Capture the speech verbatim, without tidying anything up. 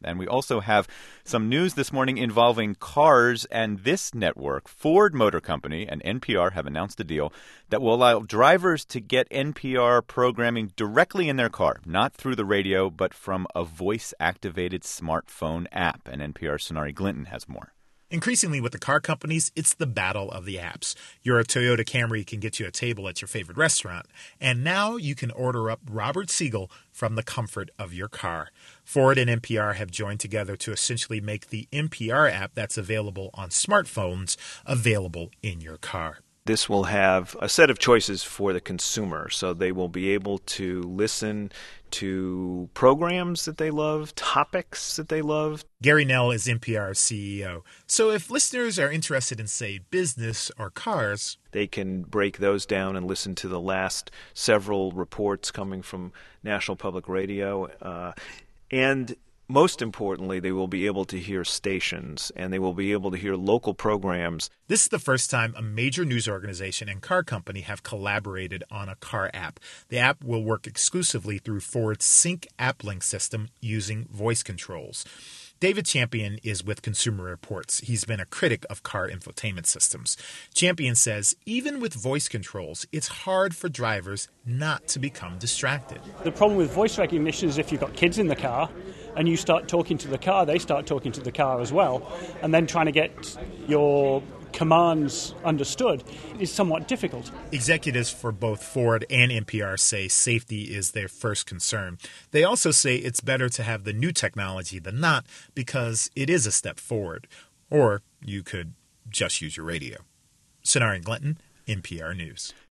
And we also have some news this morning involving cars and this network. Ford Motor Company and N P R have announced a deal that will allow drivers to get N P R programming directly in their car, not through the radio, but from a voice-activated smartphone app. And N P R's Sonari Glinton has more. Increasingly with the car companies, it's the battle of the apps. Your Toyota Camry can get you a table at your favorite restaurant. And now you can order up Robert Siegel from the comfort of your car. Ford and N P R have joined together to essentially make the N P R app that's available on smartphones available in your car. This will have a set of choices for the consumer, so they will be able to listen to programs that they love, topics that they love. Gary Nell is N P R's C E O. So if listeners are interested in, say, business or cars, they can break those down and listen to the last several reports coming from National Public Radio. Uh, and most importantly, they will be able to hear stations, and they will be able to hear local programs. This is the first time a major news organization and car company have collaborated on a car app. The app will work exclusively through Ford's Sync App Link system using voice controls. David Champion is with Consumer Reports. He's been a critic of car infotainment systems. Champion says even with voice controls, it's hard for drivers not to become distracted. The problem with voice recognition is if you've got kids in the car and you start talking to the car, they start talking to the car as well. And then trying to get your commands understood is somewhat difficult. Executives for both Ford and N P R say safety is their first concern. They also say it's better to have the new technology than not because it is a step forward. Or you could just use your radio. Sonari Glinton, N P R News.